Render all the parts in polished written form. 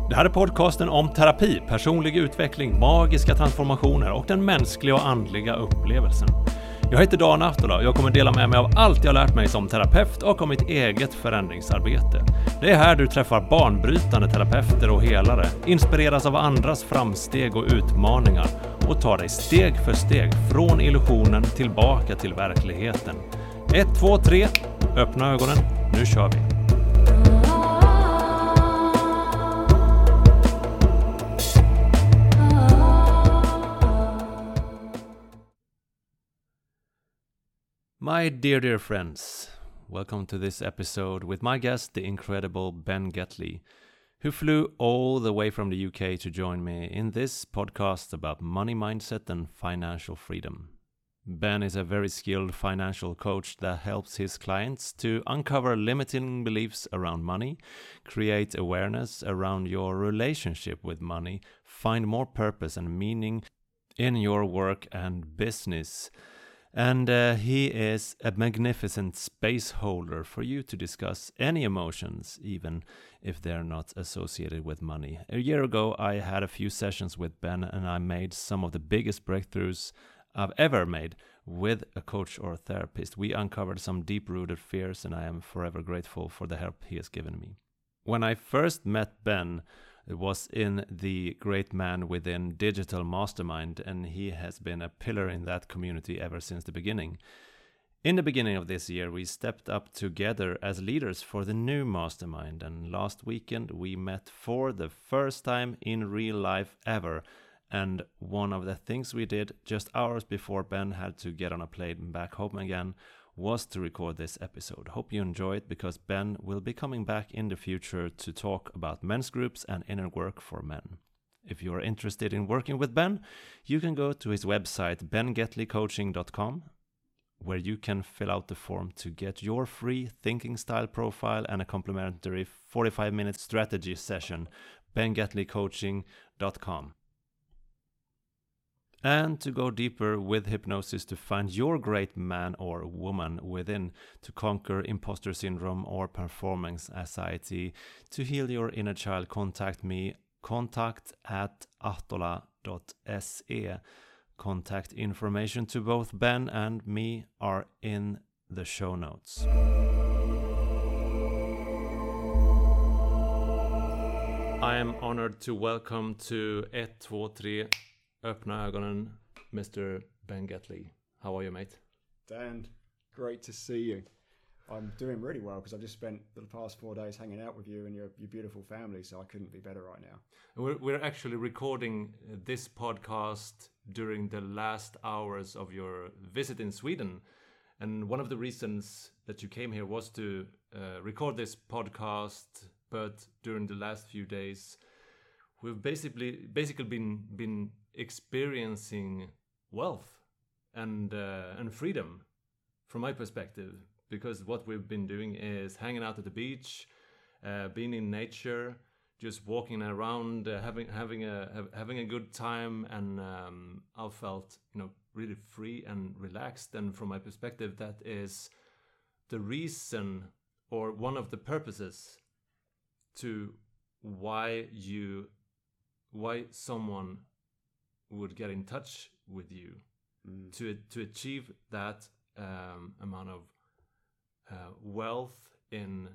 Det här är podcasten om terapi, personlig utveckling, magiska transformationer och den mänskliga och andliga upplevelsen. Jag heter Dan Ahtola och jag kommer dela med mig av allt jag lärt mig som terapeut och om mitt eget förändringsarbete. Det är här du träffar banbrytande terapeuter och helare, inspireras av andras framsteg och utmaningar och tar dig steg för steg från illusionen tillbaka till verkligheten. 1, 2, 3, öppna ögonen, nu kör vi! My dear friends, welcome to this episode with my guest, the incredible Ben Gottlieb, who flew all the way from the UK to join me in this podcast about money mindset and financial freedom. Ben is a very skilled financial coach that helps his clients to uncover limiting beliefs around money, create awareness around your relationship with money, find more purpose and meaning in your work and business. And he is a magnificent space holder for you to discuss any emotions, even if they're not associated with money. A year ago, I had a few sessions with Ben, and I made some of the biggest breakthroughs I've ever made with a coach or a therapist. We uncovered some deep-rooted fears, and I am forever grateful for the help he has given me. When I first met Ben, it was in the Great Man Within Digital Mastermind, and he has been a pillar in that community ever since the beginning. In the beginning of this year, we stepped up together as leaders for the new mastermind, and last weekend we met for the first time in real life ever. And one of the things we did just hours before Ben had to get on a plane back home again was to record this episode. Hope you enjoy it, because Ben will be coming back in the future to talk about men's groups and inner work for men. If you are interested in working with Ben, you can go to his website bengottliebcoaching.com, where you can fill out the form to get your free thinking style profile and a complimentary 45-minute strategy session, bengottliebcoaching.com. And to go deeper with hypnosis to find your great man or woman within, to conquer imposter syndrome or performance anxiety, to heal your inner child, contact me, contact@ahtola.se. Contact information to both Ben and me are in the show notes. I am honored to welcome to 1, 2, 3 öppna ögonen, Mr. Ben Gottlieb. How are you, mate? Dan, great to see you. I'm doing really well because I've just spent the past 4 days hanging out with you and your beautiful family, so I couldn't be better right now. We're actually recording this podcast during the last hours of your visit in Sweden. And one of the reasons that you came here was to record this podcast, but during the last few days, we've basically been experiencing wealth and freedom from my perspective, because what we've been doing is hanging out at the beach, being in nature, just walking around, having a good time, and I felt really free and relaxed. And from my perspective, that is the reason, or one of the purposes, to why someone would get in touch with you to achieve that amount of wealth in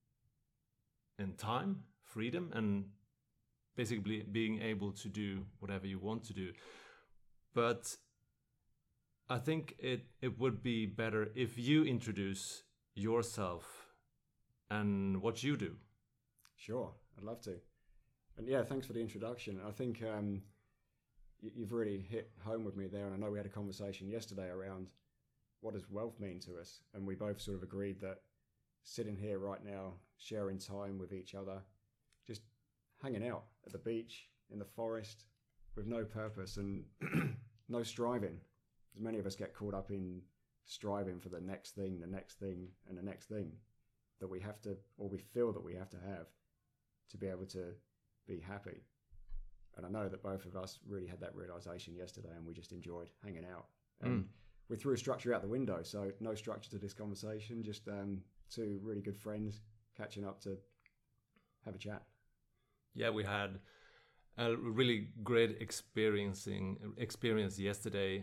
time, freedom, and basically being able to do whatever you want to do. But I think it would be better if you introduce yourself and what you do. Sure, I'd love to. And yeah, thanks for the introduction. I think you've really hit home with me there. And I know we had a conversation yesterday around what does wealth mean to us. And we both sort of agreed that sitting here right now, sharing time with each other, just hanging out at the beach, in the forest, with no purpose and no striving. As many of us get caught up in striving for the next thing, and the next thing that we have to, or we feel that we have to have to be able to be happy. And I know that both of us really had that realization yesterday, and we just enjoyed hanging out. And we threw structure out the window, so no structure to this conversation, just two really good friends catching up to have a chat. Yeah, we had a really great experience yesterday.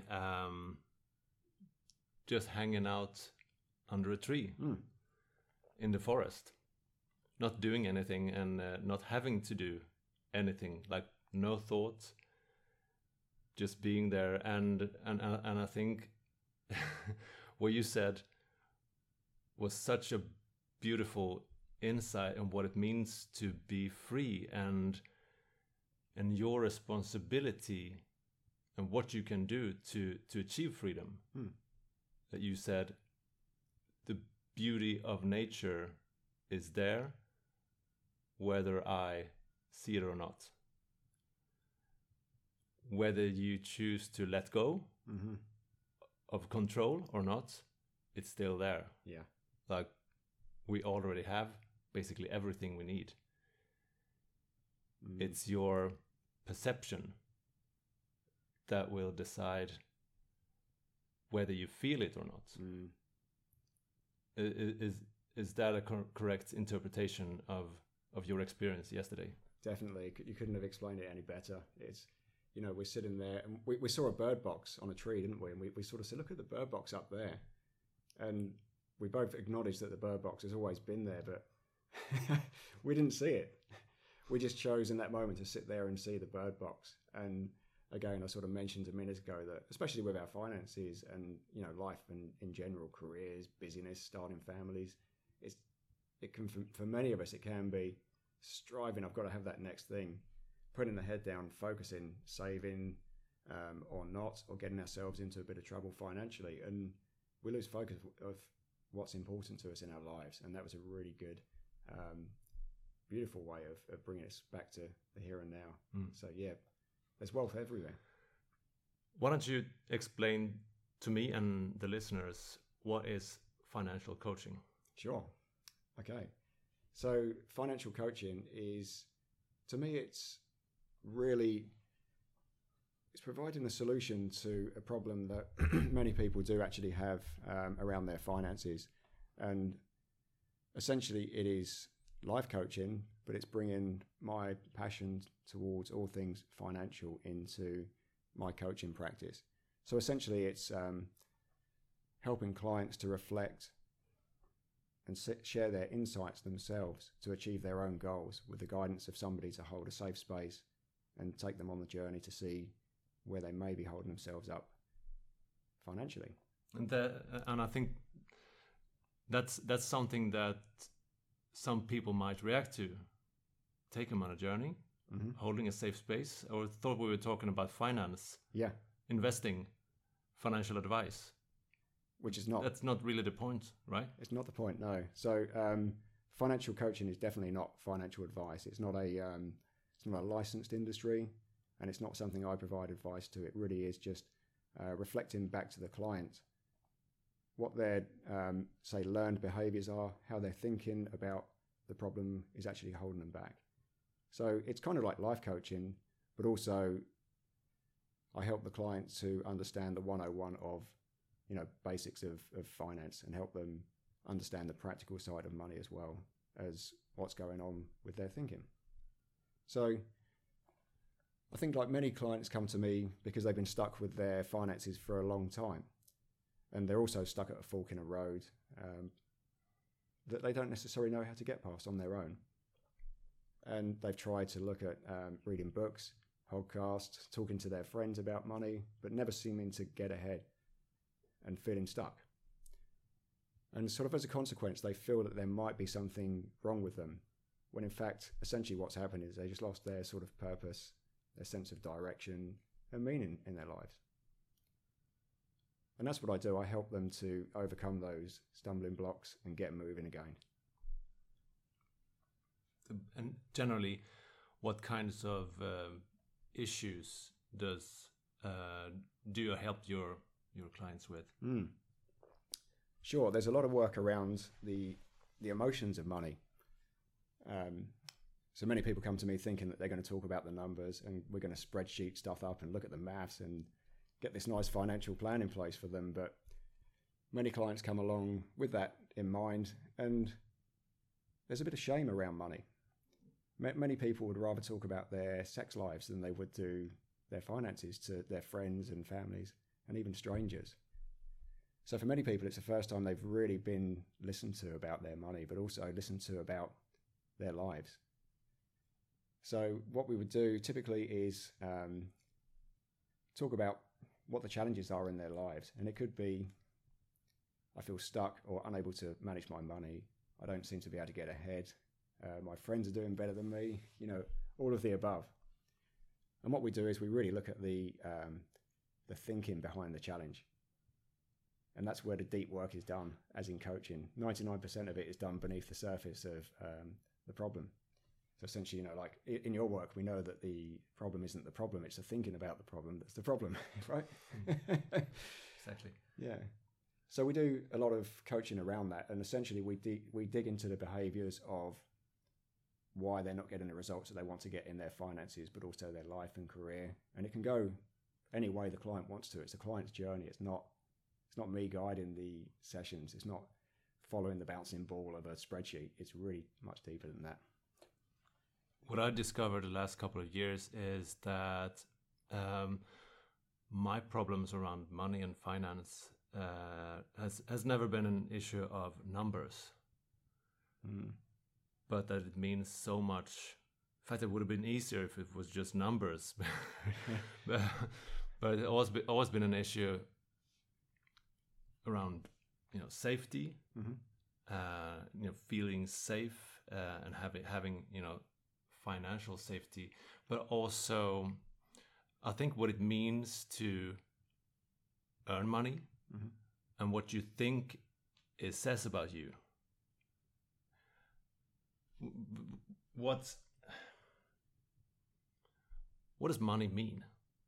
Just hanging out under a tree in the forest, not doing anything and not having to do anything, like no thought, just being there. And I think what you said was such a beautiful insight on what it means to be free and your responsibility and what you can do to achieve freedom. That you said the beauty of nature is there whether I see it or not. Whether you choose to let go of control or not, it's still there. Yeah. Like, we already have basically everything we need. It's your perception that will decide whether you feel it or not. Is that a correct interpretation of your experience yesterday? Definitely. You couldn't have explained it any better. It's, we're sitting there and we saw a bird box on a tree, didn't we? And we sort of said, look at the bird box up there. And we both acknowledged that the bird box has always been there, but we didn't see it. We just chose in that moment to sit there and see the bird box. And again, I sort of mentioned a minute ago that, especially with our finances and, life and in general, careers, busyness, starting families, it can, for many of us, it can be striving. I've got to have that next thing, putting the head down, focusing, saving or not, or getting ourselves into a bit of trouble financially. And we lose focus of what's important to us in our lives. And that was a really good, beautiful way of bringing us back to the here and now. So yeah, there's wealth everywhere. Why don't you explain to me and the listeners what is financial coaching? Sure. Okay. So financial coaching is, to me, it's providing a solution to a problem that many people do actually have around their finances. And essentially it is life coaching, but it's bringing my passion towards all things financial into my coaching practice. So essentially it's helping clients to reflect and share their insights themselves to achieve their own goals with the guidance of somebody to hold a safe space and take them on the journey to see where they may be holding themselves up financially. And I think that's something that some people might react to. Take them on a journey, holding a safe space. Or thought we were talking about finance. Yeah. Investing, financial advice. Which is not. That's not really the point, right? It's not the point, no. So financial coaching is definitely not financial advice. It's not a licensed industry, and it's not something I provide advice to. It really is just reflecting back to the client what their, say, learned behaviors are, how they're thinking about the problem is actually holding them back. So it's kind of like life coaching, but also I help the client to understand the 101 of, basics of finance, and help them understand the practical side of money as well as what's going on with their thinking. So I think, like many clients come to me because they've been stuck with their finances for a long time. And they're also stuck at a fork in a road that they don't necessarily know how to get past on their own. And they've tried to look at reading books, podcasts, talking to their friends about money, but never seeming to get ahead and feeling stuck. And sort of as a consequence, they feel that there might be something wrong with them, when in fact, essentially what's happened is they just lost their sort of purpose, their sense of direction and meaning in their lives. And that's what I do. I help them to overcome those stumbling blocks and get moving again. And generally, what kinds of issues do you help your clients with? Sure. There's a lot of work around the emotions of money. So many people come to me thinking that they're going to talk about the numbers and we're going to spreadsheet stuff up and look at the maths and get this nice financial plan in place for them. But many clients come along with that in mind, and there's a bit of shame around money. Many people would rather talk about their sex lives than they would do their finances to their friends and families and even strangers. So for many people, it's the first time they've really been listened to about their money, but also listened to about their lives. So what we would do typically is talk about what the challenges are in their lives. And it could be, I feel stuck or unable to manage my money. I don't seem to be able to get ahead. My friends are doing better than me, all of the above. And what we do is we really look at the thinking behind the challenge. And that's where the deep work is done, as in coaching. 99% of it is done beneath the surface of the problem. So essentially, like in your work, we know that the problem isn't the problem. It's the thinking about the problem that's the problem, right? Exactly. Yeah. So we do a lot of coaching around that. And essentially, we dig into the behaviors of why they're not getting the results that they want to get in their finances, but also their life and career. And it can go any way the client wants to. It's the client's journey. It's not me guiding the sessions. It's not following the bouncing ball of a spreadsheet. It's really much deeper than that. What I discovered the last couple of years is that my problems around money and finance has never been an issue of numbers, but that it means so much. In fact, it would have been easier if it was just numbers, but it's always been an issue around safety, feeling safe and having financial safety, but also I think what it means to earn money and what you think it says about you. What does money mean?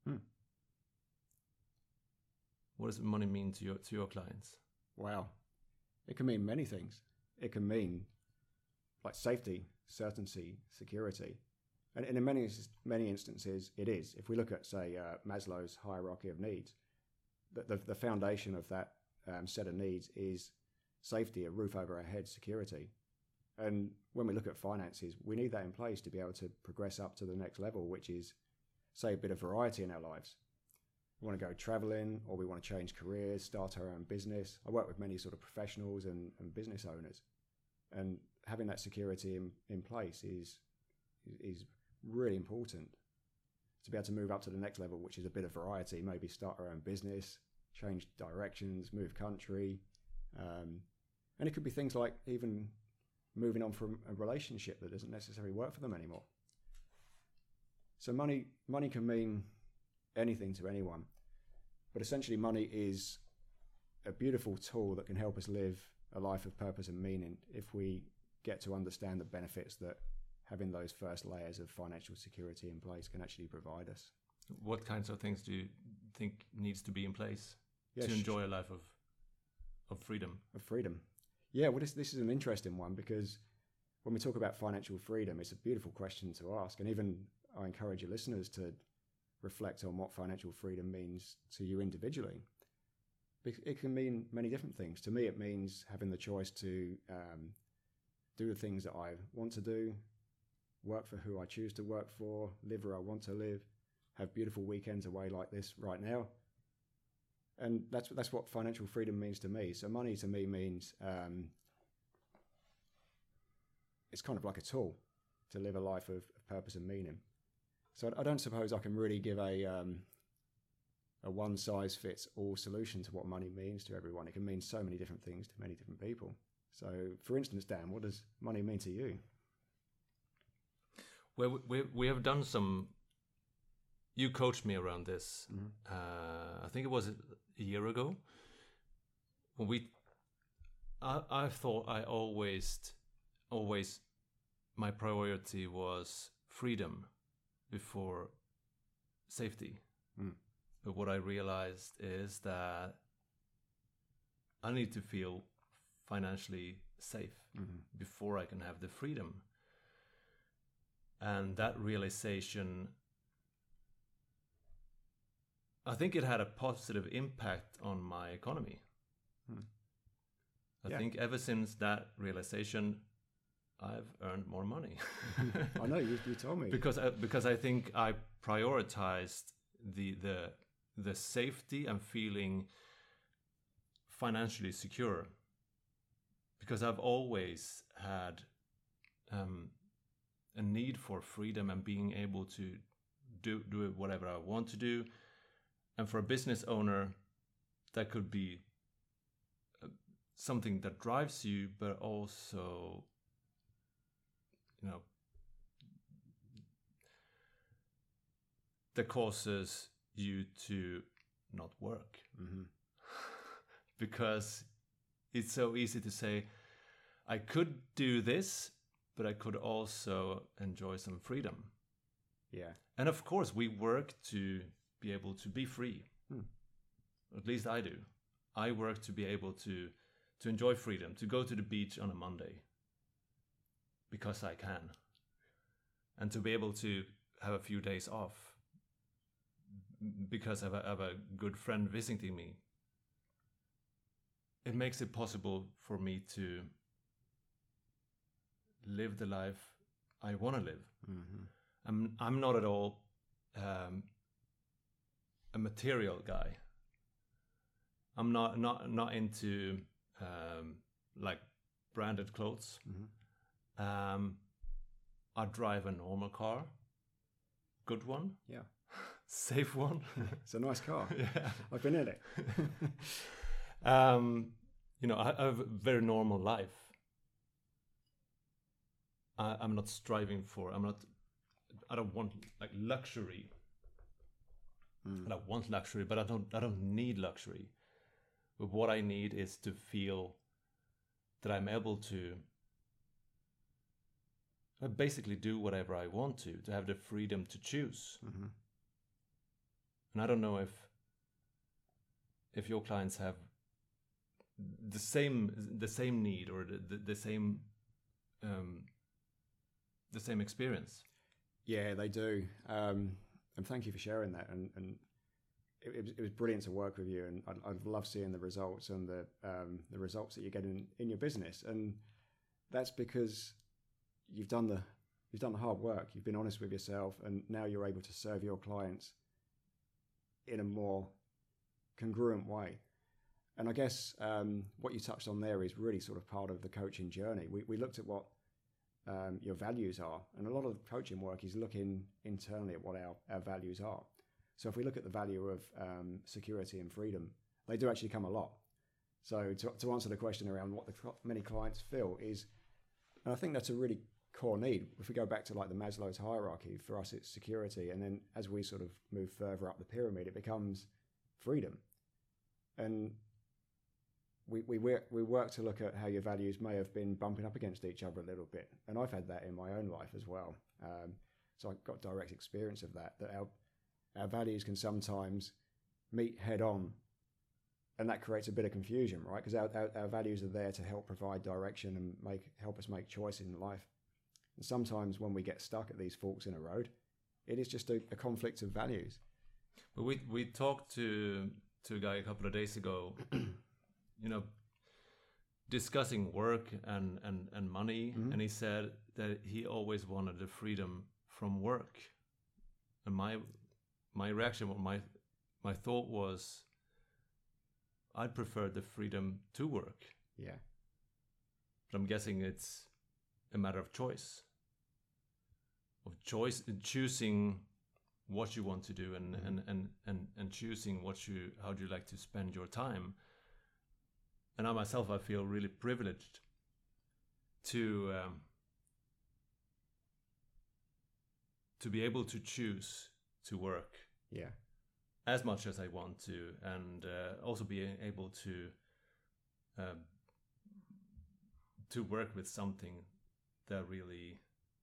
What does money mean to your clients? Wow. It can mean many things. It can mean like safety, certainty, security. And in many instances, it is. If we look at, say, Maslow's hierarchy of needs, the foundation of that set of needs is safety, a roof over our head, security. And when we look at finances, we need that in place to be able to progress up to the next level, which is, say, a bit of variety in our lives. We want to go traveling, or we want to change careers, start our own business. I work with many sort of professionals and business owners, and having that security in place is really important to be able to move up to the next level, which is a bit of variety, maybe start our own business, change directions, move country. And it could be things like even moving on from a relationship that doesn't necessarily work for them anymore. So money can mean anything to anyone, but essentially money is a beautiful tool that can help us live a life of purpose and meaning if we get to understand the benefits that having those first layers of financial security in place can actually provide us. What kinds of things do you think needs to be in place to enjoy a life of freedom? Of freedom. Yeah, well, this is an interesting one, because when we talk about financial freedom, it's a beautiful question to ask. And even I encourage your listeners to reflect on what financial freedom means to you individually. It can mean many different things. To me, it means having the choice to do the things that I want to do, work for who I choose to work for, live where I want to live, have beautiful weekends away like this right now. And that's what financial freedom means to me. So money to me means it's kind of like a tool to live a life of purpose and meaning. So I don't suppose I can really give a one-size-fits-all solution to what money means to everyone. It can mean so many different things to many different people. So, for instance, Dan, what does money mean to you? Well, we have done some. You coached me around this. I think it was a year ago. When I thought I always, my priority was freedom before safety. But what I realized is that I need to feel financially safe before I can have the freedom. And that realization, I think it had a positive impact on my economy. I think ever since that realization, I've earned more money. I know you told me because I think I prioritized the safety and feeling financially secure, because I've always had a need for freedom and being able to do whatever I want to do. And for a business owner, that could be something that drives you, but also, you know, that causes you to not work. Mm-hmm. Because it's so easy to say, I could do this, but I could also enjoy some freedom. Yeah. And of course, we work to be able to be free. At least I do. I work to be able to enjoy freedom, to go to the beach on a Monday because I can, and to be able to have a few days off because I have a good friend visiting me. It makes it possible for me to live the life I want to live. Mm-hmm. I'm not at all a material guy. I'm not into like branded clothes. Mm-hmm. I drive a normal car, good one, Yeah, safe one. it's a nice car. Yeah, I've been in it. You know, I have a very normal life. I'm not striving for. I don't want like luxury. I don't want luxury, but I don't need luxury. But what I need is to feel that I'm able to basically do whatever I want to have the freedom to choose. Mm-hmm. And I don't know if your clients have the same need or the same experience. Yeah, they do. And thank you for sharing that. And it was brilliant to work with you. And I've loved seeing the results and the results that you're getting in your business. And that's because you've done the hard work. You've been honest with yourself, and now you're able to serve your clients in a more congruent way. And I guess what you touched on there is really sort of part of the coaching journey. We looked at what your values are, and a lot of coaching work is looking internally at what our values are. So if we look at the value of security and freedom, they do actually come a lot. So to answer the question around what many clients feel is, and I think that's a really core need. If we go back to like the Maslow's hierarchy, for us it's security, and then as we sort of move further up the pyramid, it becomes freedom. And we work to look at how your values may have been bumping up against each other a little bit, and I've had that in my own life as well. So I've got direct experience of that our values can sometimes meet head on, and that creates a bit of confusion, right? Because our values are there to help provide direction and help us make choice in life. And sometimes when we get stuck at these forks in a road, it is just a conflict of values. But we talked to a guy a couple of days ago, you know, discussing work and money, Mm-hmm. and he said that he always wanted the freedom from work. And my reaction, my thought was, I'd prefer the freedom to work. Yeah. But I'm guessing it's a matter of choice. Choosing what you want to do and choosing how do you like to spend your time. And I myself, I feel really privileged to be able to choose to work as much as I want to, and also being able to work with something that really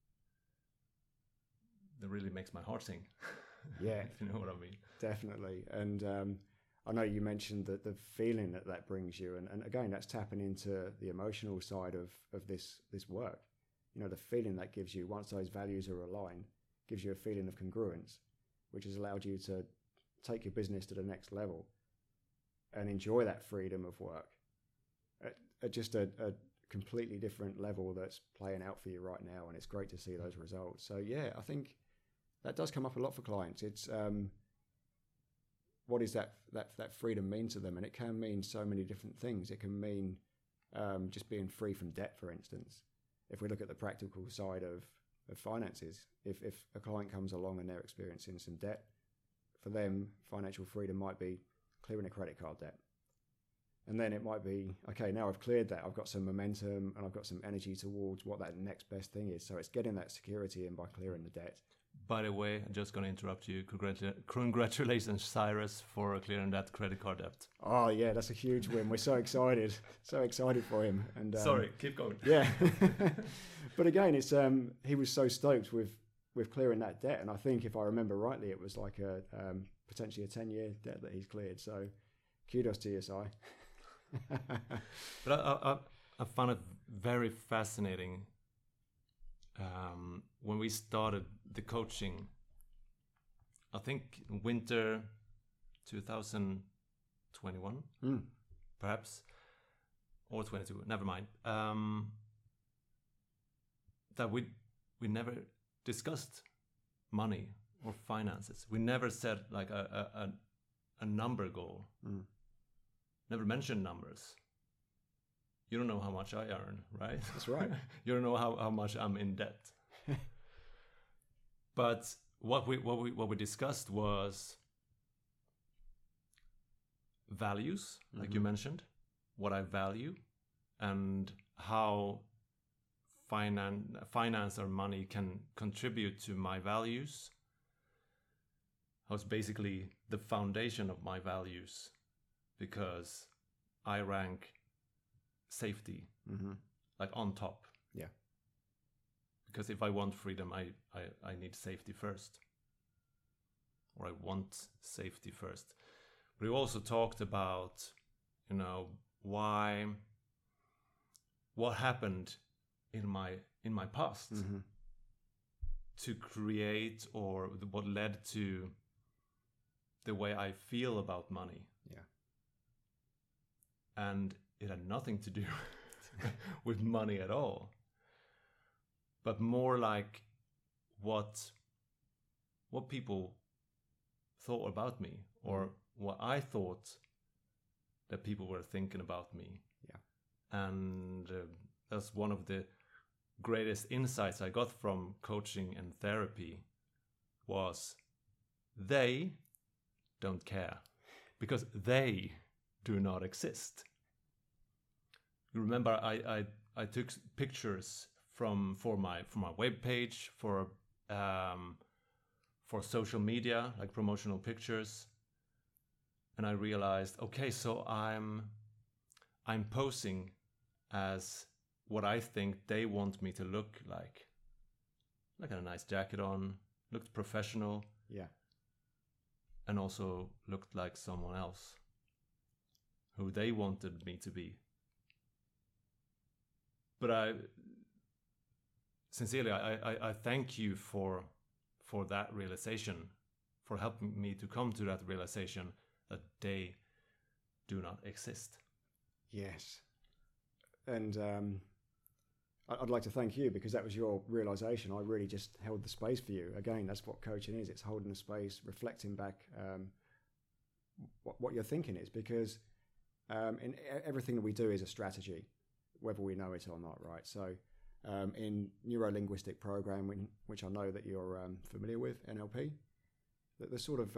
makes my heart sing. Yeah. If you know what I mean. Definitely. And I know you mentioned that the feeling that brings you, and again, that's tapping into the emotional side of this work. You know, the feeling that gives you, once those values are aligned, gives you a feeling of congruence, which has allowed you to take your business to the next level and enjoy that freedom of work at just a completely different level that's playing out for you right now, and it's great to see those results. So yeah, I think that does come up a lot for clients. It's what does that freedom mean to them, and it can mean so many different things. It can mean just being free from debt, for instance. If we look at the practical side of finances, if a client comes along and they're experiencing some debt, for them, financial freedom might be clearing a credit card debt. And then it might be, okay, now I've cleared that, I've got some momentum and I've got some energy towards what that next best thing is. So it's getting that security in by clearing the debt. By the way, I'm just going to interrupt you. Congratulations, Cyrus, for clearing that credit card debt. Oh, yeah, that's a huge win. We're so excited. So excited for him. And sorry, keep going. Yeah. But again, it's he was so stoked with clearing that debt. And I think if I remember rightly, it was like a potentially a 10-year debt that he's cleared. So kudos to you, Si. But I found it very fascinating when we started the coaching. I think winter 2021, perhaps, or 22. Never mind. That we never discussed money or finances. We never said like a number goal. Never mentioned numbers. You don't know how much I earn, right? That's right. You don't know how much I'm in debt. But what we discussed was values, like you mentioned, what I value, and how finance or money can contribute to my values. How it's basically the foundation of my values, because I rank safety like on top. Yeah. Because if I want freedom, I need safety first. Or I want safety first. But we also talked about, what happened in my past to create, or what led to the way I feel about money. Yeah. And it had nothing to do with money at all, but more like what people thought about me, or what I thought that people were thinking about me. Yeah. And that's one of the greatest insights I got from coaching and therapy, was they don't care, because they do not exist. You remember I took pictures for my webpage, for social media, like promotional pictures, and I realized, okay, so I'm posing as what I think they want me to look like. Like a nice jacket on, looked professional. Yeah. And also looked like someone else who they wanted me to be. But I sincerely thank you for that realization, for helping me to come to that realization that they do not exist. Yes. And I'd like to thank you, because that was your realization. I really just held the space for you. Again, that's what coaching is. It's holding the space, reflecting back what your thinking is, because in everything that we do is a strategy, whether we know it or not, right? So in neuro-linguistic programming, which I know that you're familiar with, NLP, the sort of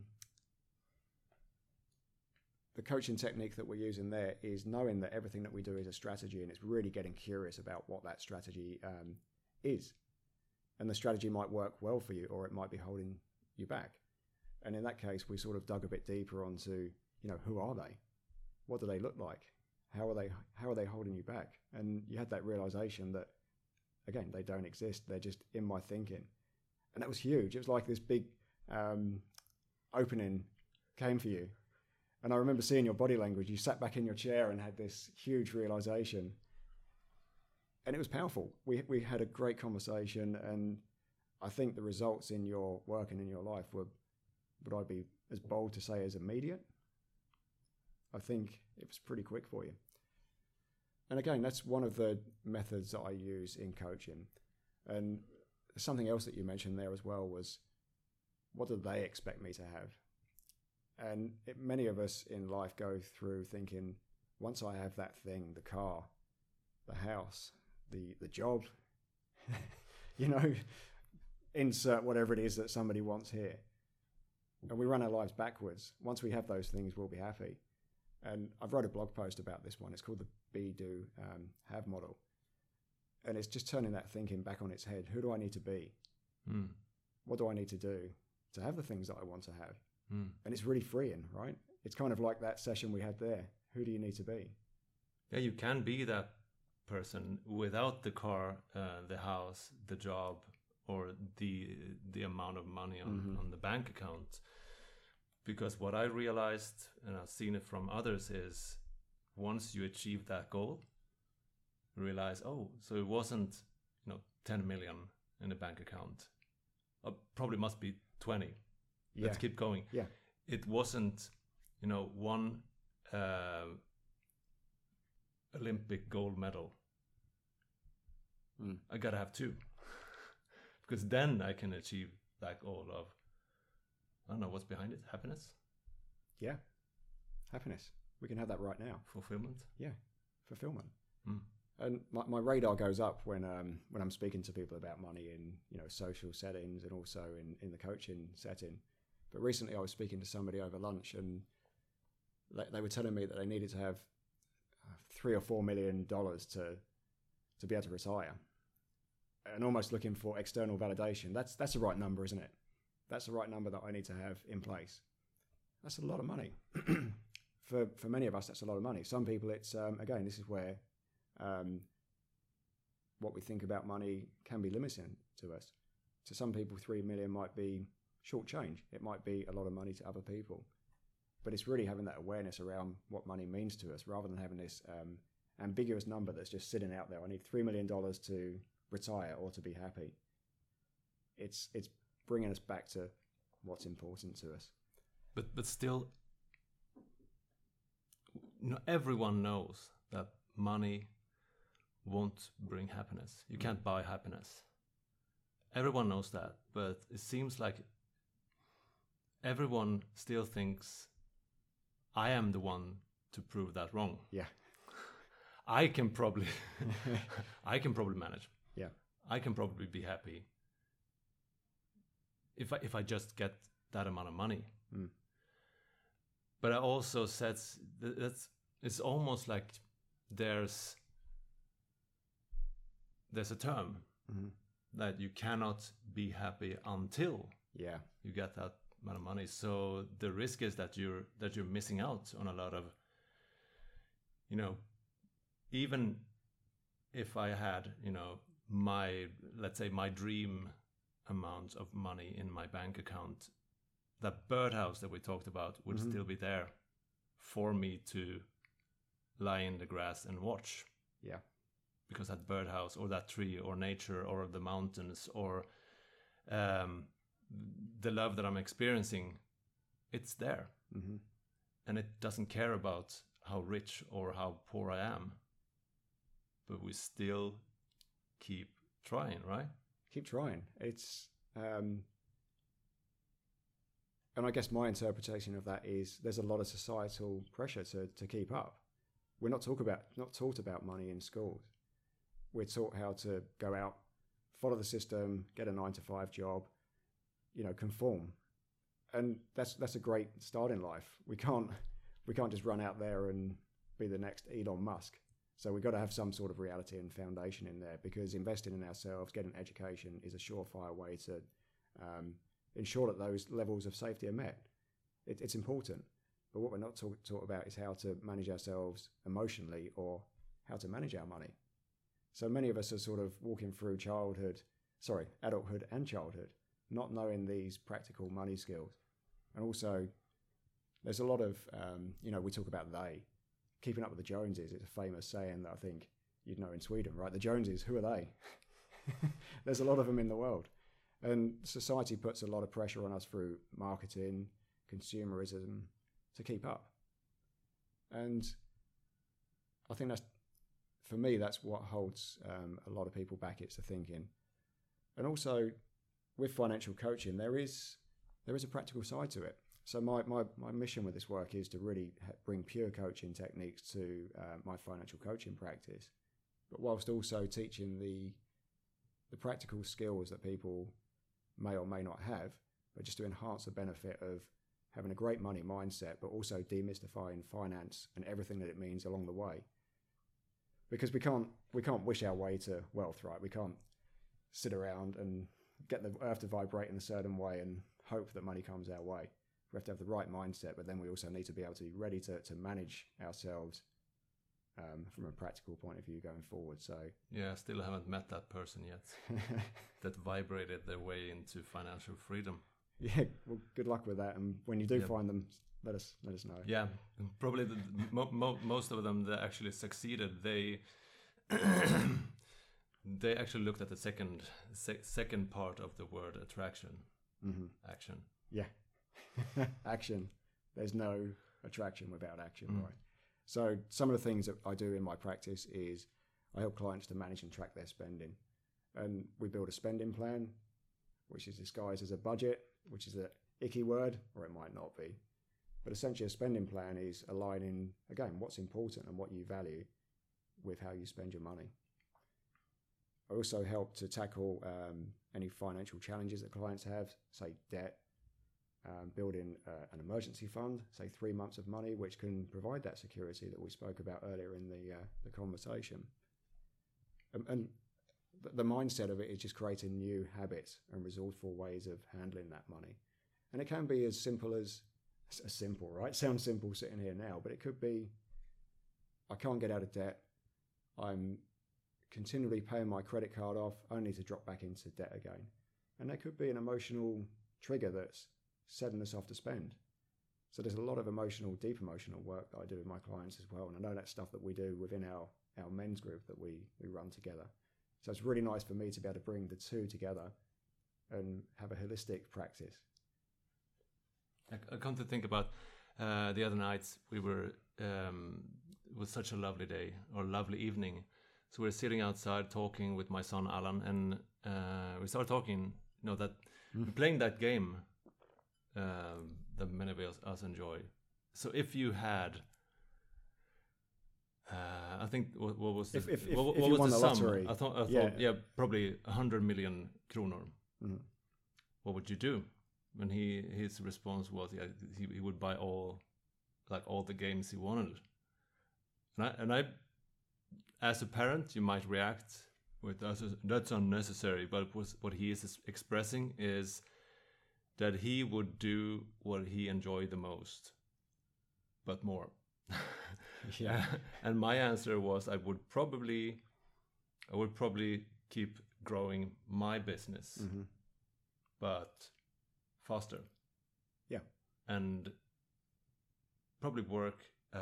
the coaching technique that we're using there is knowing that everything that we do is a strategy, and it's really getting curious about what that strategy is. And the strategy might work well for you, or it might be holding you back. And in that case, we sort of dug a bit deeper onto, who are they? What do they look like? How are they holding you back? And you had that realization that, again, they don't exist. They're just in my thinking. And that was huge. It was like this big opening came for you. And I remember seeing your body language. You sat back in your chair and had this huge realization. And it was powerful. We had a great conversation, and I think the results in your work and in your life were, would I be as bold to say, as immediate? I think it was pretty quick for you. And again, that's one of the methods that I use in coaching. And something else that you mentioned there as well was, what do they expect me to have? And many of us in life go through thinking, once I have that thing, the car, the house, the job, insert whatever it is that somebody wants here. And we run our lives backwards. Once we have those things, we'll be happy. And I've wrote a blog post about this one. It's called the Be, Do, Have model. And it's just turning that thinking back on its head. Who do I need to be? What do I need to do to have the things that I want to have? And it's really freeing, right? It's kind of like that session we had there. Who do you need to be? Yeah, you can be that person without the car, the house, the job, or the amount of money on the bank account. Because what I realized, and I've seen it from others, is once you achieve that goal, you realize, oh, so it wasn't 10 million in the bank account. Probably must be 20. Yeah. Let's keep going. Yeah. It wasn't, one Olympic gold medal. I gotta have 2. Because then I can achieve that goal of, I don't know what's behind it. Happiness? Yeah. Happiness. We can have that right now. Fulfillment? Yeah. Fulfillment. And my radar goes up when I'm speaking to people about money in social settings and also in the coaching setting. But recently I was speaking to somebody over lunch, and they were telling me that they needed to have $3 or $4 million to be able to retire, and almost looking for external validation. That's the right number, isn't it? That's the right number that I need to have in place. That's a lot of money. For many of us, that's a lot of money. Some people, it's again, this is where what we think about money can be limiting to us. To some people, 3 million might be short change. It might be a lot of money to other people. But it's really having that awareness around what money means to us, rather than having this ambiguous number that's just sitting out there. I need $3 million to retire or to be happy. It's bringing us back to what's important to us. But still, everyone knows that money won't bring happiness. You can't buy happiness. Everyone knows that, but it seems like everyone still thinks I am the one to prove that wrong. Yeah. I can probably manage. Yeah. I can probably be happy if I just get that amount of money. But I also said that's it's almost like there's a term that you cannot be happy until you get that amount of money. So the risk is that you're missing out on a lot of, even if I had, let's say my dream amount of money in my bank account, that birdhouse that we talked about would still be there for me to lie in the grass and watch. Yeah. Because that birdhouse or that tree or nature or the mountains or the love that I'm experiencing, it's there. And it doesn't care about how rich or how poor I am. But we still keep trying, right? Keep trying. It's and I guess my interpretation of that is there's a lot of societal pressure to keep up. We're not taught about money in schools. We're taught how to go out, follow the system, get a 9-to-5 job, conform. And that's a great start in life. We can't just run out there and be the next Elon Musk. So we've got to have some sort of reality and foundation in there, because investing in ourselves, getting education is a surefire way to ensure that those levels of safety are met. It's important. But what we're not taught about is how to manage ourselves emotionally or how to manage our money. So many of us are sort of walking through adulthood and childhood, not knowing these practical money skills. And also, there's a lot of, we talk about keeping up with the Joneses. It's a famous saying that I think you'd know in Sweden, right? The Joneses, who are they? There's a lot of them in the world. And society puts a lot of pressure on us through marketing, consumerism, to keep up. And I think that's for me, that's what holds a lot of people back. It's the thinking. And also with financial coaching, there is a practical side to it. So my mission with this work is to really bring pure coaching techniques to my financial coaching practice, but whilst also teaching the practical skills that people may or may not have, but just to enhance the benefit of having a great money mindset, but also demystifying finance and everything that it means along the way. Because we can't wish our way to wealth, right? We can't sit around and get the earth to vibrate in a certain way and hope that money comes our way. We have to have the right mindset, but then we also need to be able to be ready to manage ourselves from a practical point of view going forward. So yeah, I still haven't met that person yet that vibrated their way into financial freedom. Yeah, well, good luck with that. And when you do find them, let us know. Yeah, probably most of them that actually succeeded, they they actually looked at the second part of the word attraction. Mm-hmm. Action. Yeah. Action. There's no attraction without action, right? So some of the things that I do in my practice is I help clients to manage and track their spending. And we build a spending plan, which is disguised as a budget, which is an icky word, or it might not be. But essentially a spending plan is aligning, again, what's important and what you value with how you spend your money. I also help to tackle any financial challenges that clients have, say debt, building an emergency fund, say 3 months of money, which can provide that security that we spoke about earlier in the conversation. And the mindset of it is just creating new habits and resourceful ways of handling that money. And it can be as simple as simple, right? Sounds simple sitting here now, but it could be, I can't get out of debt. I'm continually paying my credit card off, only to drop back into debt again. And that could be an emotional trigger that's setting us off to spend. So there's a lot of deep emotional work that I do with my clients as well. And I know that's stuff that we do within our men's group that we run together. So it's really nice for me to be able to bring the two together and have a holistic practice. I come to think about the other nights we were, it was such a lovely day or lovely evening. So we were sitting outside talking with my son Alan, and we started talking, that we're playing that game that many of us enjoy. So if you had, I think what was the, what was won the the sum? lottery. I thought probably 100 million kronor. Mm-hmm. What would you do? And his response was he would buy all the games he wanted. And I as a parent, you might react with that's unnecessary, but what he is expressing is that he would do what he enjoyed the most, but more. Yeah. And my answer was I would probably keep growing my business, but faster. Yeah. And probably work,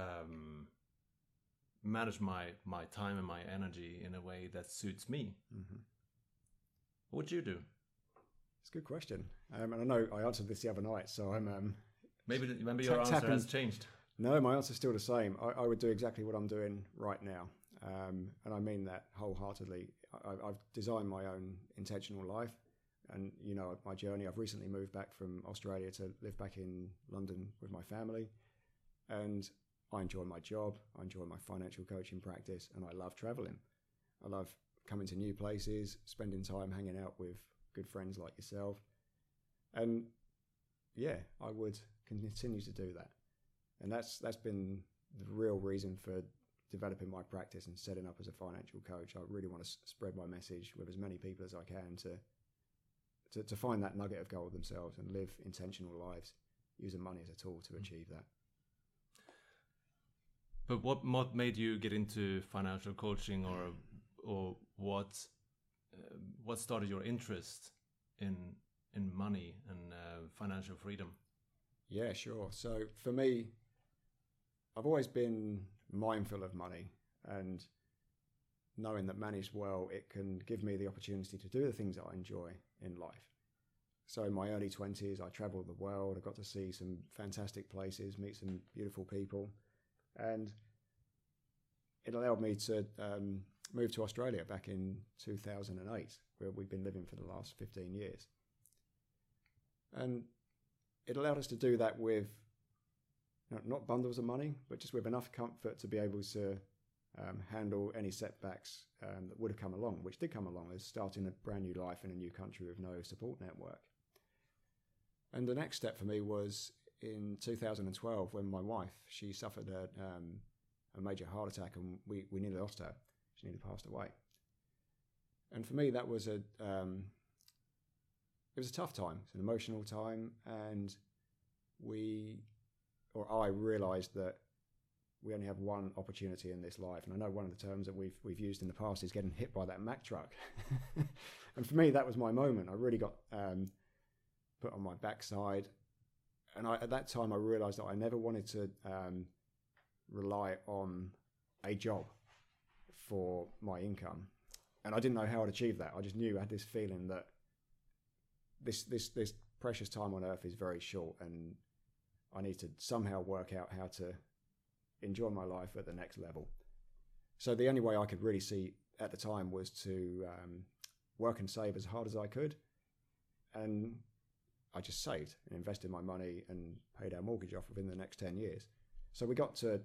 manage my time and my energy in a way that suits me. What would you do? It's a good question. And I know I answered this the other night, so I'm... Maybe your answer has changed. No, my answer's still the same. I would do exactly what I'm doing right now. And I mean that wholeheartedly. I've designed my own intentional life. And, my journey, I've recently moved back from Australia to live back in London with my family. And I enjoy my job. I enjoy my financial coaching practice. And I love traveling. I love coming to new places, spending time hanging out with good friends like yourself. And yeah, I would continue to do that. And that's been the real reason for developing my practice and setting up as a financial coach. I really want to spread my message with as many people as I can to find that nugget of gold themselves and live intentional lives using money as a tool to achieve that. But what made you get into financial coaching, or what started your interest in money and financial freedom? Yeah, sure. So for me, I've always been mindful of money, and knowing that managed well, it can give me the opportunity to do the things that I enjoy in life. So in my early 20s, I traveled the world. I got to see some fantastic places, meet some beautiful people. And it allowed me to move to Australia back in 2008, where we've been living for the last 15 years. And it allowed us to do that with not bundles of money, but just with enough comfort to be able to handle any setbacks that would have come along, which did come along, as starting a brand new life in a new country with no support network. And the next step for me was in 2012 when my wife, she suffered a major heart attack, and we nearly lost her. She nearly passed away. And for me, that was it was a tough time. It's an emotional time, and I realised that we only have one opportunity in this life. And I know one of the terms that we've used in the past is getting hit by that Mack truck. And for me, that was my moment. I really got put on my backside. And at that time, I realised that I never wanted to rely on a job for my income. And I didn't know how I'd achieve that. I just knew, I had this feeling that this precious time on earth is very short, and I need to somehow work out how to enjoy my life at the next level. So the only way I could really see at the time was to work and save as hard as I could. And I just saved and invested my money and paid our mortgage off within the next 10 years. So we got to,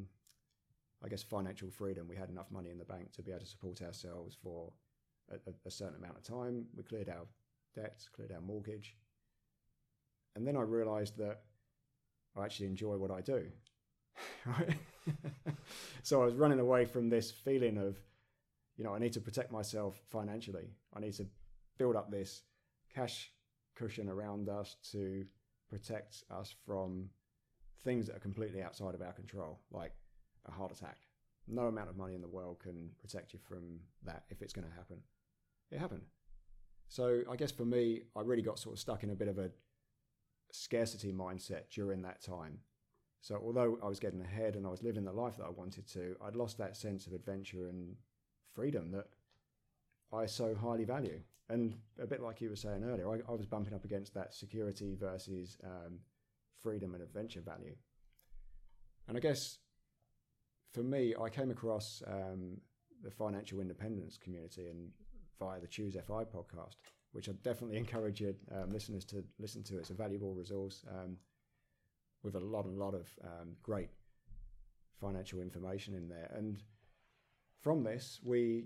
financial freedom. We had enough money in the bank to be able to support ourselves for a certain amount of time. We cleared our debts, cleared our mortgage. And then I realized that I actually enjoy what I do. Right? So I was running away from this feeling of, I need to protect myself financially. I need to build up this cash cushion around us to protect us from things that are completely outside of our control, like a heart attack. No amount of money in the world can protect you from that if it's going to happen. It happened. So I guess for me, I really got sort of stuck in a bit of a scarcity mindset during that time. So although I was getting ahead and I was living the life that I wanted to, I'd lost that sense of adventure and freedom that I so highly value. And a bit like you were saying earlier, I was bumping up against that security versus freedom and adventure value. And I guess for me, I came across the financial independence community and via the Choose FI podcast, which I definitely encourage your listeners to listen to. It's a valuable resource with a lot of great financial information in there. And from this,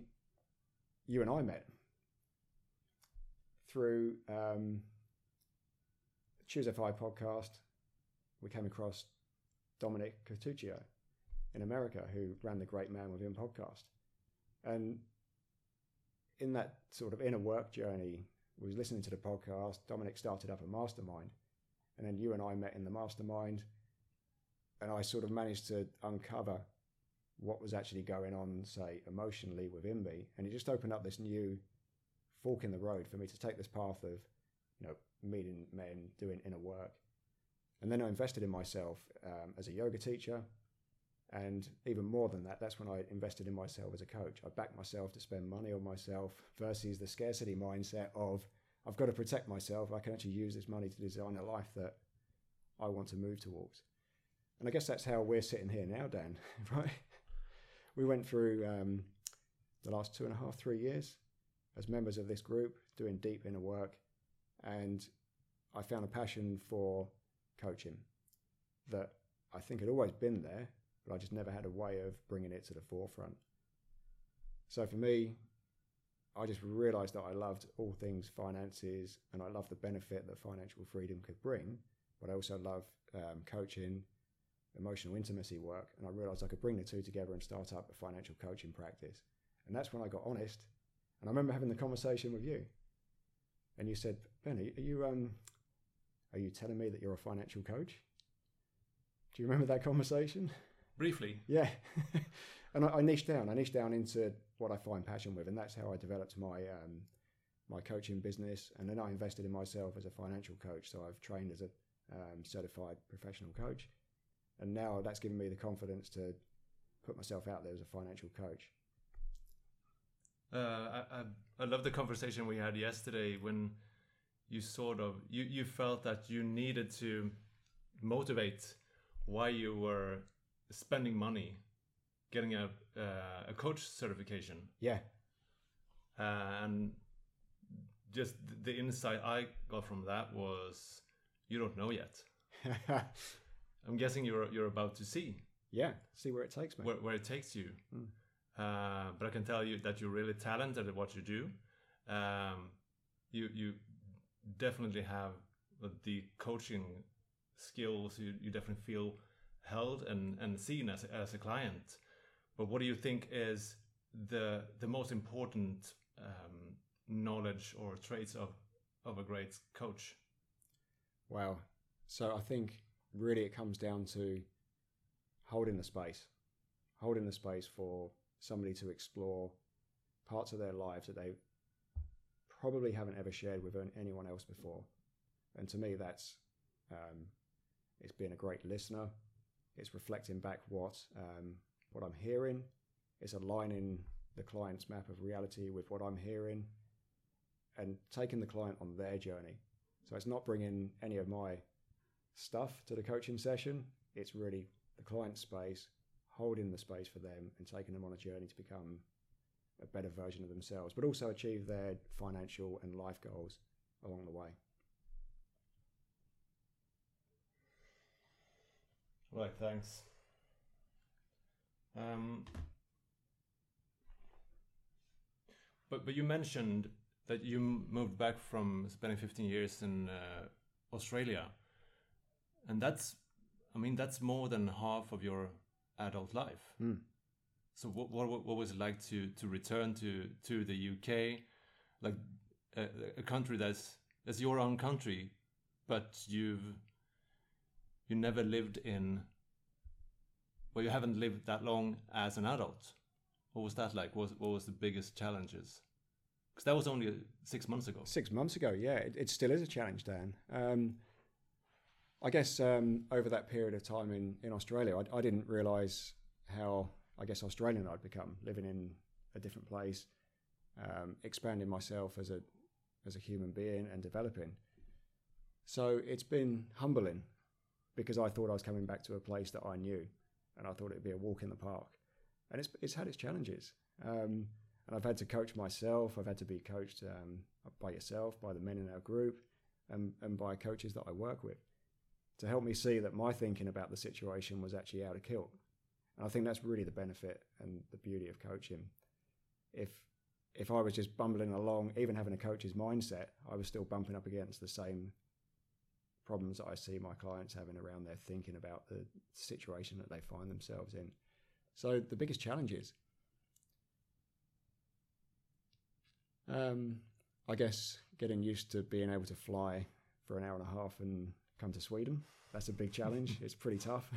you and I met through Choose FI podcast. We came across Dominic Cartuccio in America, who ran the Great Man Within podcast. And in that sort of inner work journey, we was listening to the podcast. Dominic started up a mastermind, and then you and I met in the mastermind, and I sort of managed to uncover what was actually going on, say, emotionally within me. And it just opened up this new fork in the road for me to take this path of, meeting men, doing inner work. And then I invested in myself as a yoga teacher. And even more than that, that's when I invested in myself as a coach. I backed myself to spend money on myself versus the scarcity mindset of, I've got to protect myself. I can actually use this money to design a life that I want to move towards. And I guess that's how we're sitting here now, Dan, right? We went through the last 2.5, 3 years as members of this group, doing deep inner work. And I found a passion for coaching that I think had always been there, but I just never had a way of bringing it to the forefront. So for me, I just realized that I loved all things finances, and I loved the benefit that financial freedom could bring, but I also love coaching, emotional intimacy work, and I realized I could bring the two together and start up a financial coaching practice. And that's when I got honest. And I remember having the conversation with you, and you said, "Ben, are you telling me that you're a financial coach?" Do you remember that conversation? Briefly. Yeah. And I niched down into what I find passion with, and that's how I developed my my coaching business. And then I invested in myself as a financial coach. So I've trained as a certified professional coach, and now that's given me the confidence to put myself out there as a financial coach. I love the conversation we had yesterday when you you felt that you needed to motivate why you were spending money getting a coach certification. Yeah. And just the insight I got from that was, you don't know yet. I'm guessing you're about to see. Yeah, see where it takes me. Where it takes you. But I can tell you that you're really talented at what you do. You definitely have the coaching skills. You definitely feel held and seen as a client. But what do you think is the most important knowledge or traits of a great coach? Wow. So I think really it comes down to holding the space for somebody to explore parts of their lives that they probably haven't ever shared with anyone else before. And to me, that's it's being a great listener. It's reflecting back what I'm hearing. It's aligning the client's map of reality with what I'm hearing and taking the client on their journey. So it's not bringing any of my stuff to the coaching session. It's really the client's space, holding the space for them and taking them on a journey to become a better version of themselves, but also achieve their financial and life goals along the way. Right, thanks. But you mentioned that you moved back from spending 15 years in Australia, and that's more than half of your adult life. So what was it like to return to the UK, like a country that's your own country, but you never lived in, well, you haven't lived that long as an adult. What was that like? What was the biggest challenges? Because that was only 6 months ago. 6 months ago, yeah. It still is a challenge, Dan. I guess over that period of time in Australia, I didn't realise how, I guess, Australian I'd become, living in a different place, expanding myself as a human being and developing. So it's been humbling because I thought I was coming back to a place that I knew and I thought it'd be a walk in the park. And it's had its challenges. And I've had to coach myself. I've had to be coached by yourself, by the men in our group, and by coaches that I work with to help me see that my thinking about the situation was actually out of kilt. And I think that's really the benefit and the beauty of coaching. If I was just bumbling along, even having a coach's mindset, I was still bumping up against the same problems that I see my clients having around their thinking about the situation that they find themselves in. So the biggest challenge is, I guess, getting used to being able to fly for an hour and a half and come to Sweden. That's a big challenge. It's pretty tough.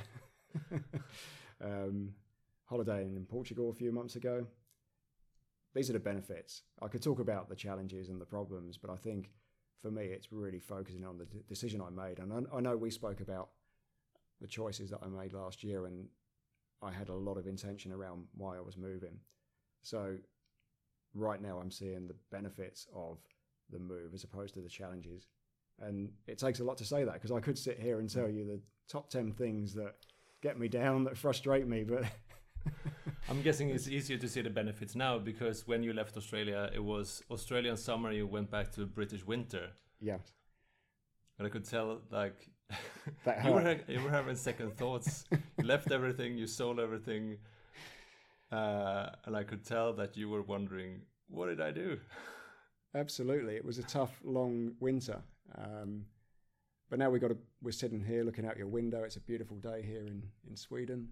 Holidaying in Portugal a few months ago. These are the benefits. I could talk about the challenges and the problems, but I think for me it's really focusing on the decision I made. And I know we spoke about the choices that I made last year, and I had a lot of intention around why I was moving. So right now I'm seeing the benefits of the move as opposed to the challenges. And it takes a lot to say that, because I could sit here and tell you the top 10 things that get me down, that frustrate me, but I'm guessing it's easier to see the benefits now, because when you left Australia, it was Australian summer, you went back to British winter. Yeah. And I could tell, like, that you were having second thoughts. You left everything, you sold everything. And I could tell that you were wondering, what did I do? Absolutely. It was a tough, long winter. But now we're sitting here looking out your window. It's a beautiful day here in Sweden.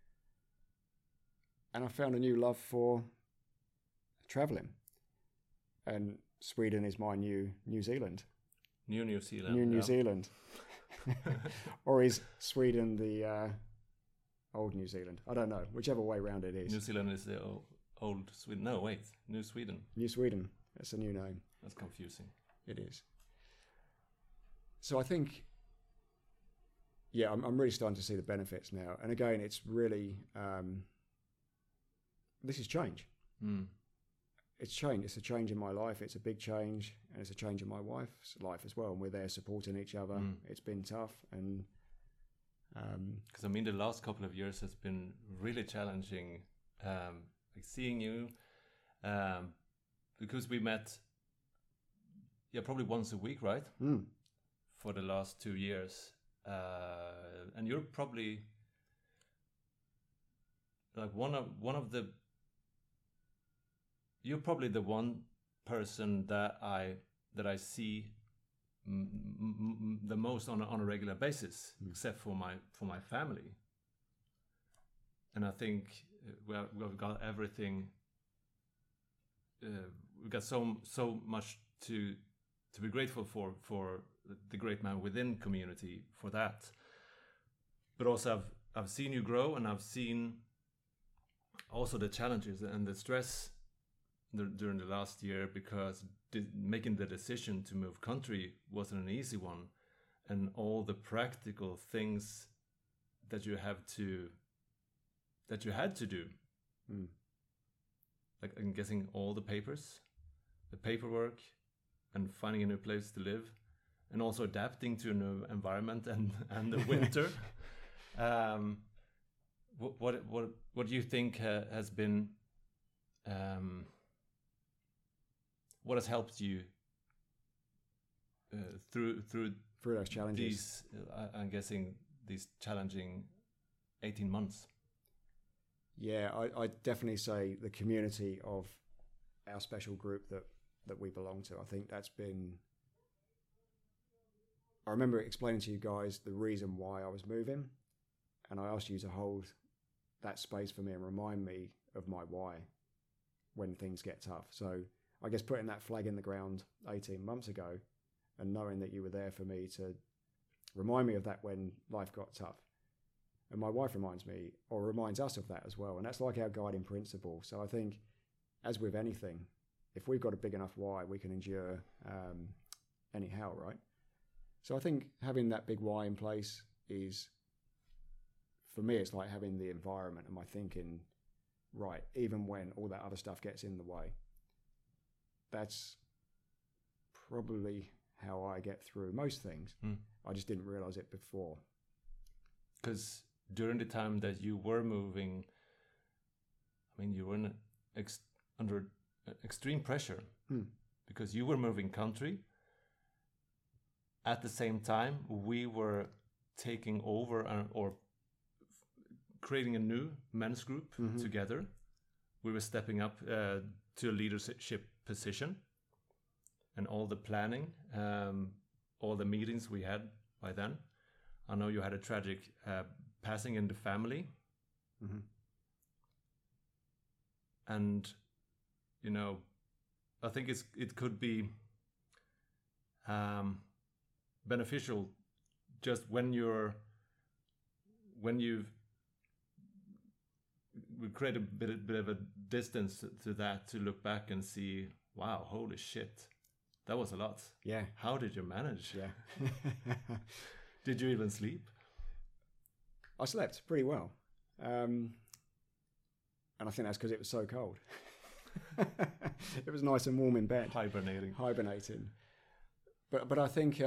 And I found a new love for traveling. And Sweden is my new New Zealand. New Zealand. New Zealand. Or is Sweden the old New Zealand? I don't know. Whichever way around it is. New Zealand is the old Sweden. No, wait. New Sweden. New Sweden. That's a new name. That's confusing. It is. So I think, yeah, I'm really starting to see the benefits now. And again, it's really, this is change. It's change. It's a change in my life. It's a big change. And it's a change in my wife's life as well. And we're there supporting each other. It's been tough. And because I mean, the last couple of years has been really challenging like seeing you, because we met, probably once a week, right? For the last 2 years, and you're probably like you're probably the one person that I see the most on a regular basis, except for my family. And I think we've got everything. We've got so much to be grateful for the great man within community for that. But also I've seen you grow, and I've seen also the challenges and the stress during the last year, because making the decision to move country wasn't an easy one, and all the practical things that you had to do. Like, I'm guessing all the paperwork, and finding a new place to live, and also adapting to a new environment and the winter. What do you think has been what has helped you through those challenges? I'm guessing these challenging 18 months. Yeah, I definitely say the community of our special group that we belong to. I think that's been... I remember explaining to you guys the reason why I was moving, and I asked you to hold that space for me and remind me of my why when things get tough. So I guess putting that flag in the ground 18 months ago and knowing that you were there for me to remind me of that when life got tough. And my wife reminds us of that as well. And that's like our guiding principle. So I think, as with anything, if we've got a big enough why, we can endure any how, right? So I think having that big why in place is, for me, it's like having the environment and my thinking right, even when all that other stuff gets in the way. That's probably how I get through most things. I just didn't realize it before. Because during the time that you were moving, I mean, you were under extreme pressure, because you were moving country. At the same time, we were taking over or creating a new men's group together. We were stepping up to a leadership position, and all the planning, all the meetings we had by then. I know you had a tragic passing in the family. And, you know, I think it could be beneficial just when we create a bit of a distance to that, to look back and see, wow, holy shit, that was a lot. Yeah. How did you manage? Yeah. Did you even sleep? I slept pretty well. And I think that's because it was so cold. It was nice and warm in bed. Hibernating. But I think,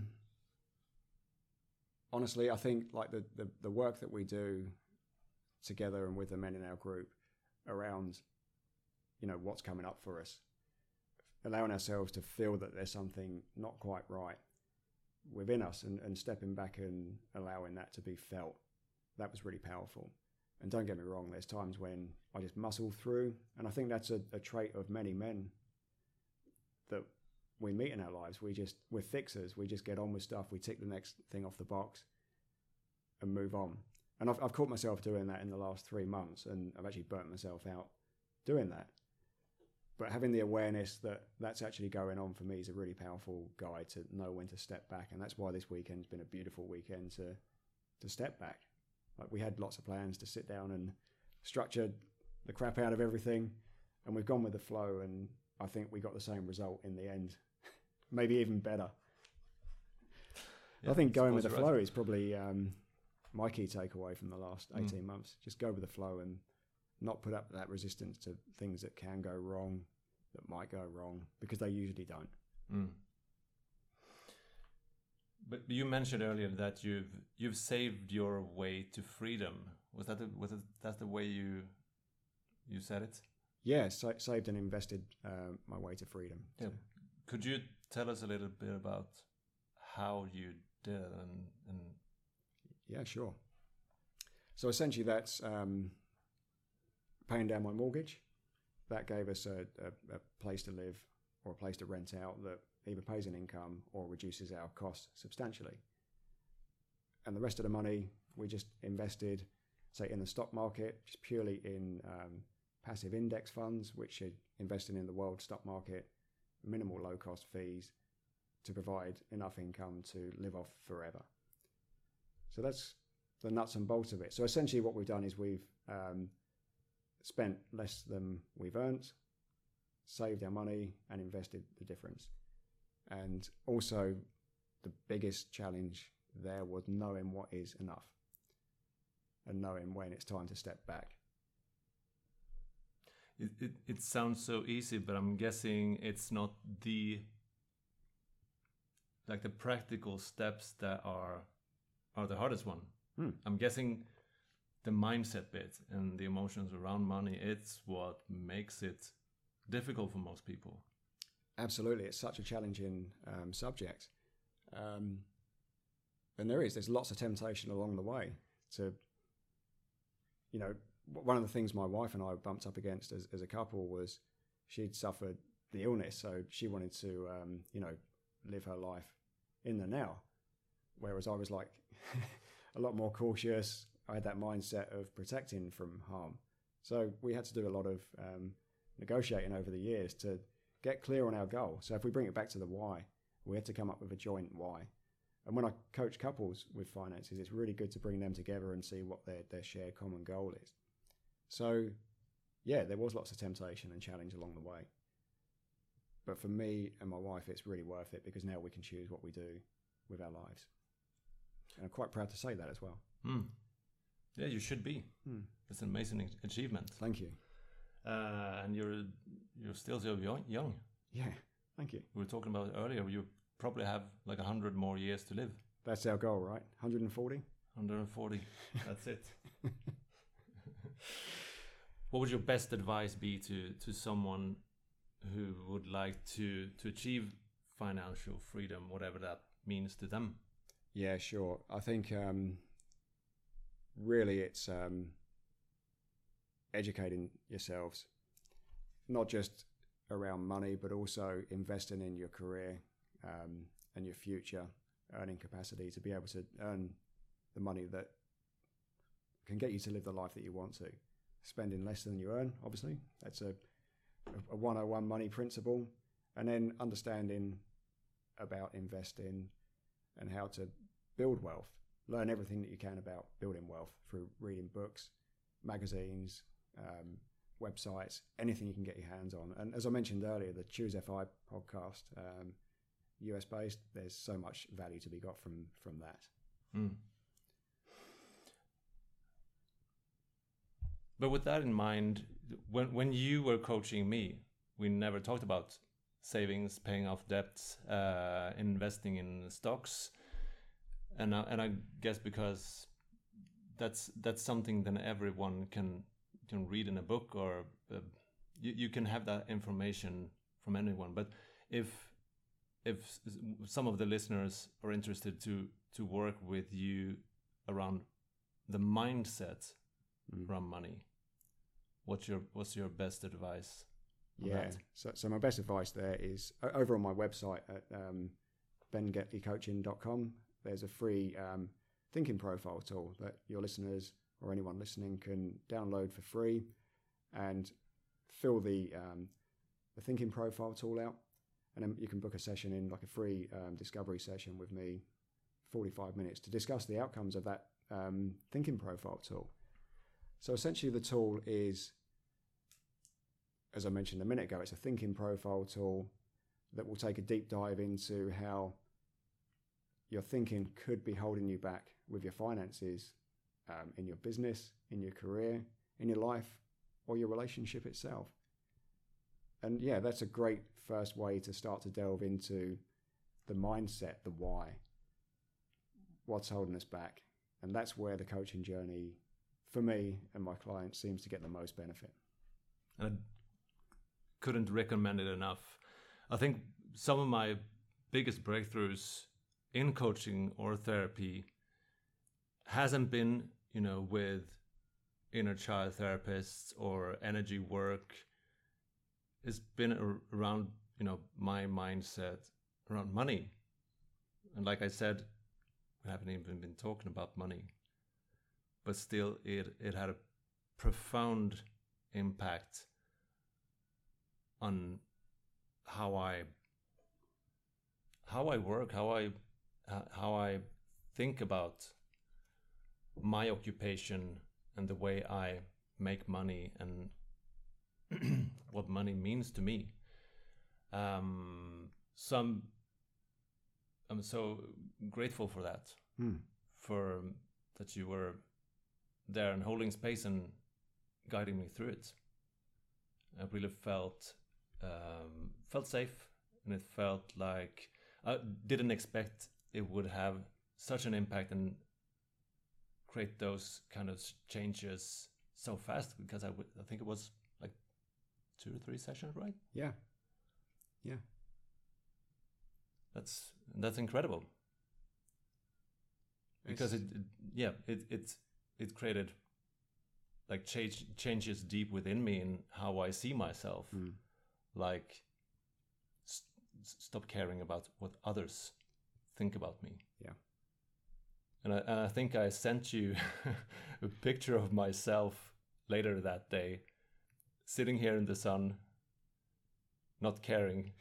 honestly, I think like the work that we do together and with the men in our group around, you know, what's coming up for us, allowing ourselves to feel that there's something not quite right within us, and stepping back and allowing that to be felt, that was really powerful. And don't get me wrong, there's times when I just muscle through, and I think that's a trait of many men that we meet in our lives. We're fixers. We just get on with stuff. We tick the next thing off the box and move on. And I've caught myself doing that in the last 3 months, and I've actually burnt myself out doing that. But having the awareness that that's actually going on for me is a really powerful guide to know when to step back. And that's why this weekend's been a beautiful weekend to step back. Like, we had lots of plans to sit down and structure the crap out of everything, and we've gone with the flow, and I think we got the same result in the end. Maybe even better. Yeah, I think going with the flow is probably my key takeaway from the last 18 months. Just go with the flow and not put up that resistance to things that can go wrong, that might go wrong, because they usually don't. But you mentioned earlier that you've saved your way to freedom. Was that the way you you said it. Yeah, saved and invested my way to freedom. Yeah. So. Could you tell us a little bit about how you did it and Yeah, sure. So essentially that's paying down my mortgage. That gave us a place to live or a place to rent out that either pays an income or reduces our costs substantially. And the rest of the money we just invested, say, in the stock market, just purely in passive index funds, which are investing in the world stock market, minimal low-cost fees to provide enough income to live off forever. So that's the nuts and bolts of it. So essentially what we've done is we've spent less than we've earned, saved our money, and invested the difference. And also the biggest challenge there was knowing what is enough and knowing when it's time to step back. It sounds so easy, but I'm guessing it's not the practical steps that are the hardest one. I'm guessing the mindset bit and the emotions around money, it's what makes it difficult for most people. Absolutely. It's such a challenging subject. And there's lots of temptation along the way to, one of the things my wife and I bumped up against as a couple was she'd suffered the illness. So she wanted to, live her life in the now. Whereas I was like a lot more cautious. I had that mindset of protecting from harm. So we had to do a lot of negotiating over the years to get clear on our goal. So if we bring it back to the why, we had to come up with a joint why. And when I coach couples with finances, it's really good to bring them together and see what their shared common goal is. So, yeah, there was lots of temptation and challenge along the way. But for me and my wife, it's really worth it because now we can choose what we do with our lives. And I'm quite proud to say that as well. Yeah, you should be. It's an amazing achievement. Thank you. And you're still so young. Yeah, thank you. We were talking about it earlier. You probably have like 100 more years to live. That's our goal, right? 140? 140. That's it. What would your best advice be to someone who would like to achieve financial freedom, whatever that means to them? Yeah, sure. I think really it's educating yourselves, not just around money, but also investing in your career and your future earning capacity to be able to earn the money that can get you to live the life that you want to. Spending less than you earn, obviously. That's a 101 money principle. And then understanding about investing and how to build wealth. Learn everything that you can about building wealth through reading books, magazines, websites, anything you can get your hands on. And as I mentioned earlier, the Choose FI podcast, US based, there's so much value to be got from that. But with that in mind, when you were coaching me, we never talked about savings, paying off debts, investing in stocks, and I guess because that's something that everyone can read in a book, or you can have that information from anyone. But if some of the listeners are interested to work with you around the mindset around money, what's your best advice? Yeah, so my best advice there is over on my website at bengetleycoaching.com. There's a free thinking profile tool that your listeners or anyone listening can download for free and fill the thinking profile tool out. And then you can book a session in, like a free discovery session with me, 45 minutes, to discuss the outcomes of that thinking profile tool. So essentially the tool is, as I mentioned a minute ago, it's a thinking profile tool that will take a deep dive into how your thinking could be holding you back with your finances, in your business, in your career, in your life, or your relationship itself. And yeah, that's a great first way to start to delve into the mindset, the why, what's holding us back. And that's where the coaching journey, for me and my clients, seems to get the most benefit. and I couldn't recommend it enough. I think some of my biggest breakthroughs in coaching or therapy hasn't been, with inner child therapists or energy work. It's been around, my mindset around money. And like I said, we haven't even been talking about money, but still it had a profound impact on how I work, how I think about my occupation and the way I make money and what money means to me. I'm so grateful for that, for that you were there and holding space and guiding me through it. I really felt safe, and it felt like I didn't expect it would have such an impact and create those kind of changes so fast, because I think it was like 2 or 3 sessions, right? Yeah. That's incredible, because it created like changes deep within me in how I see myself. Like stop caring about what others think about me. Yeah. And I think I sent you a picture of myself later that day, sitting here in the sun, not caring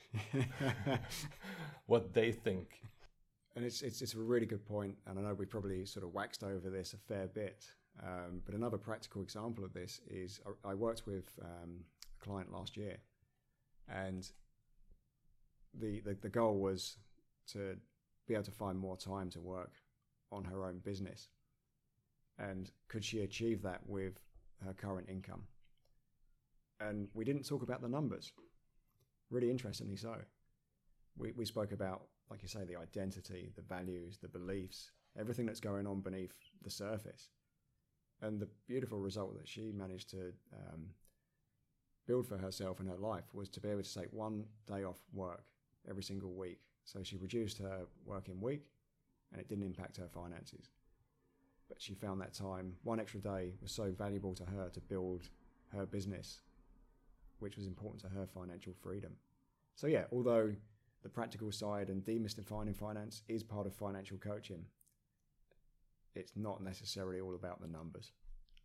what they think. And it's a really good point, and I know we probably sort of waxed over this a fair bit, but another practical example of this is I worked with a client last year, and the goal was to be able to find more time to work on her own business, and could she achieve that with her current income? And we didn't talk about the numbers, really interestingly so. We spoke about, like you say, the identity, the values, the beliefs, everything that's going on beneath the surface. And the beautiful result that she managed to build for herself in her life was to be able to take 1 day off work every single week. So she reduced her working week, and it didn't impact her finances. But she found that time, 1 extra day, was so valuable to her to build her business, which was important to her financial freedom. So yeah, although the practical side and demystifying finance is part of financial coaching, it's not necessarily all about the numbers.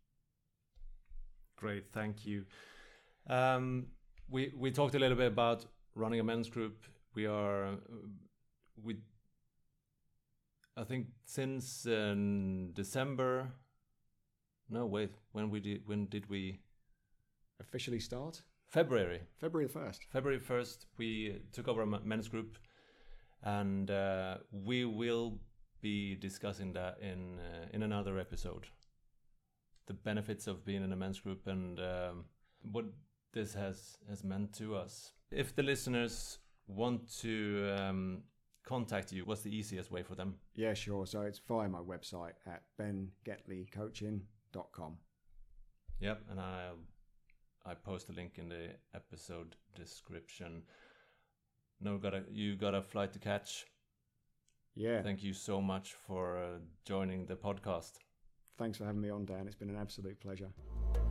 Great, thank you. We talked a little bit about running a men's group. I think since December. No, wait. When did we officially start? February the 1st. February 1st, we took over a men's group, and we will be discussing that in another episode. The benefits of being in a men's group and what this has meant to us. If the listeners want to contact you, what's the easiest way for them? Yeah, sure. So it's via my website at bengetleycoaching.com. Yep, and I post a link in the episode description. You got a flight to catch. Yeah. Thank you so much for joining the podcast. Thanks for having me on, Dan. It's been an absolute pleasure.